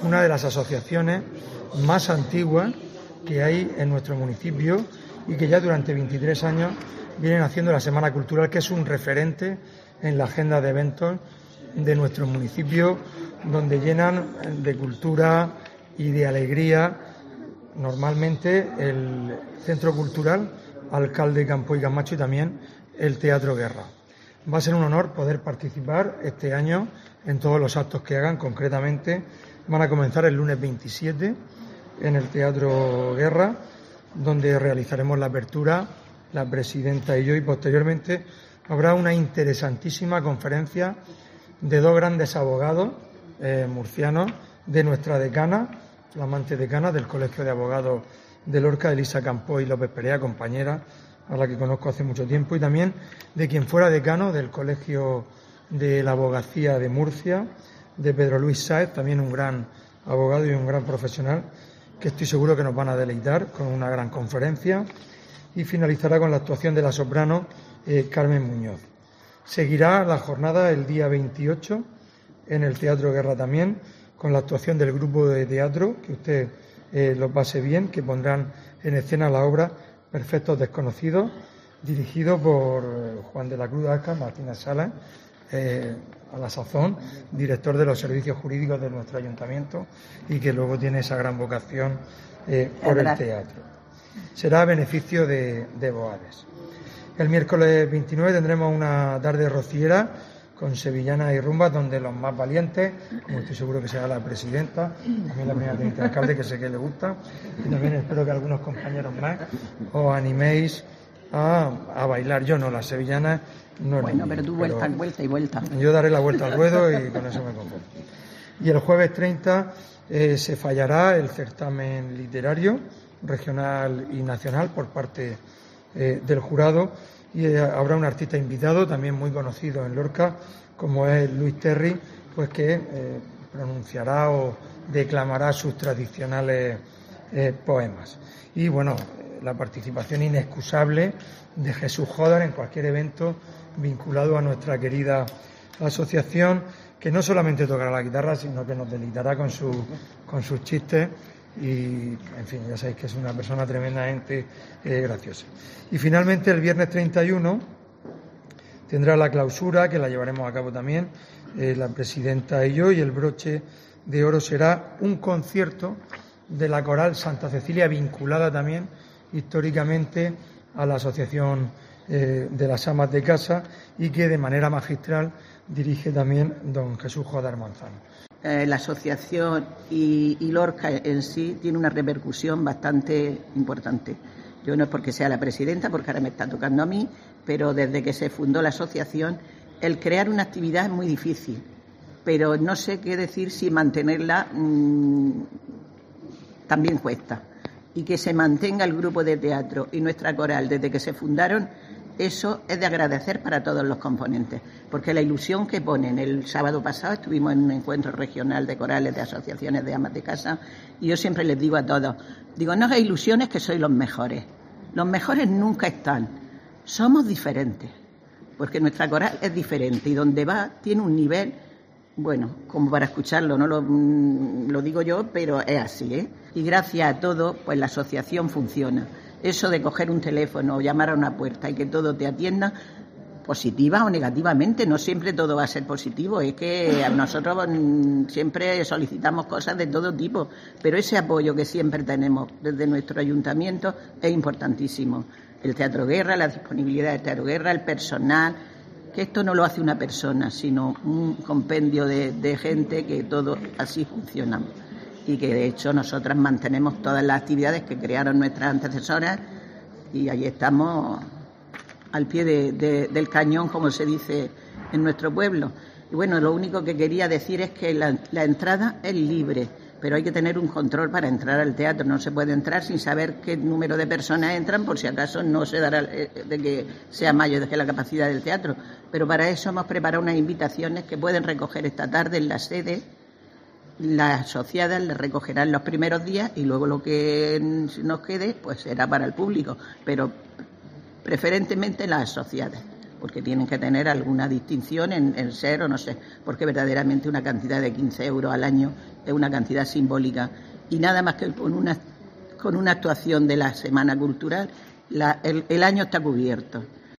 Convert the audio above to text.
una de las asociaciones más antiguas que hay en nuestro municipio y que ya durante 23 años vienen haciendo la Semana Cultural, que es un referente en la agenda de eventos de nuestro municipio, donde llenan de cultura y de alegría normalmente el Centro Cultural Alcalde Campo y Camacho y también el Teatro Guerra. Va a ser un honor poder participar este año en todos los actos que hagan. Concretamente van a comenzar el lunes 27 en el Teatro Guerra, donde realizaremos la apertura, la presidenta y yo, y posteriormente habrá una interesantísima conferencia de dos grandes abogados murcianos de nuestra decana, flamante decana del Colegio de Abogados de Lorca, Elisa Campoy López Perea, compañera a la que conozco hace mucho tiempo, y también de quien fuera decano del Colegio de la Abogacía de Murcia, de Pedro Luis Sáez, también un gran abogado y un gran profesional, que estoy seguro que nos van a deleitar con una gran conferencia, y finalizará con la actuación de la soprano Carmen Muñoz. Seguirá la jornada el día 28 en el Teatro Guerra también, con la actuación del grupo de teatro, que usted lo pase bien, que pondrán en escena la obra Perfectos Desconocidos, dirigido por Juan de la Cruz Asca, Martínez Salas, a la sazón, director de los servicios jurídicos de nuestro ayuntamiento y que luego tiene esa gran vocación por el teatro. Será a beneficio de Boades. El miércoles 29 tendremos una tarde rociera con sevillanas y rumbas, donde los más valientes, como estoy seguro que será la presidenta, también la primera teniente de alcalde, que sé que le gusta, y también espero que algunos compañeros más os animéis a bailar. Yo no, las sevillanas no. Bueno, pero tú vuelta y vuelta. Yo daré la vuelta al ruedo y con eso me conformo. Y el jueves 30 se fallará el certamen literario regional y nacional por parte del jurado, y habrá un artista invitado también muy conocido en Lorca, como es Luis Terry, pues que pronunciará o declamará sus tradicionales poemas. Y bueno, la participación inexcusable de Jesús Jodar en cualquier evento vinculado a nuestra querida asociación, que no solamente tocará la guitarra, sino que nos deleitará con sus chistes. Y, en fin, ya sabéis que es una persona tremendamente graciosa. Y finalmente, el viernes 31 tendrá la clausura, que la llevaremos a cabo también la presidenta y yo, y el broche de oro será un concierto de la Coral Santa Cecilia, vinculada también históricamente a la Asociación de las Amas de Casa, y que de manera magistral dirige también don Jesús Jodar Manzano. La asociación y Lorca en sí tiene una repercusión bastante importante. Yo no es porque sea la presidenta, porque ahora me está tocando a mí, pero desde que se fundó la asociación, el crear una actividad es muy difícil, pero no sé qué decir si mantenerla también cuesta. Y que se mantenga el grupo de teatro y nuestra coral desde que se fundaron, eso es de agradecer para todos los componentes, porque la ilusión que ponen. El sábado pasado estuvimos en un encuentro regional de corales, de asociaciones de amas de casa, y yo siempre les digo a todos, no hagáis ilusiones, que sois los mejores nunca están, somos diferentes, porque nuestra coral es diferente y donde va tiene un nivel, bueno, como para escucharlo, no lo digo yo, pero es así, y gracias a todo, pues la asociación funciona. Eso de coger un teléfono o llamar a una puerta y que todo te atienda, positiva o negativamente, no siempre todo va a ser positivo, es que nosotros siempre solicitamos cosas de todo tipo, pero ese apoyo que siempre tenemos desde nuestro ayuntamiento es importantísimo. El Teatro Guerra, la disponibilidad del Teatro Guerra, el personal, que esto no lo hace una persona, sino un compendio de gente que todo así funciona. Y que de hecho nosotras mantenemos todas las actividades que crearon nuestras antecesoras, y ahí estamos al pie del cañón, como se dice en nuestro pueblo. Y bueno, lo único que quería decir es que la entrada es libre, pero hay que tener un control para entrar al teatro. No se puede entrar sin saber qué número de personas entran, por si acaso no se dará de que sea mayor de la capacidad del teatro. Pero para eso hemos preparado unas invitaciones que pueden recoger esta tarde en la sede. Las asociadas les recogerán los primeros días y luego lo que nos quede pues será para el público, pero preferentemente las asociadas, porque tienen que tener alguna distinción en ser o no ser, porque verdaderamente una cantidad de 15 euros al año es una cantidad simbólica, y nada más que con una actuación de la Semana Cultural el año está cubierto.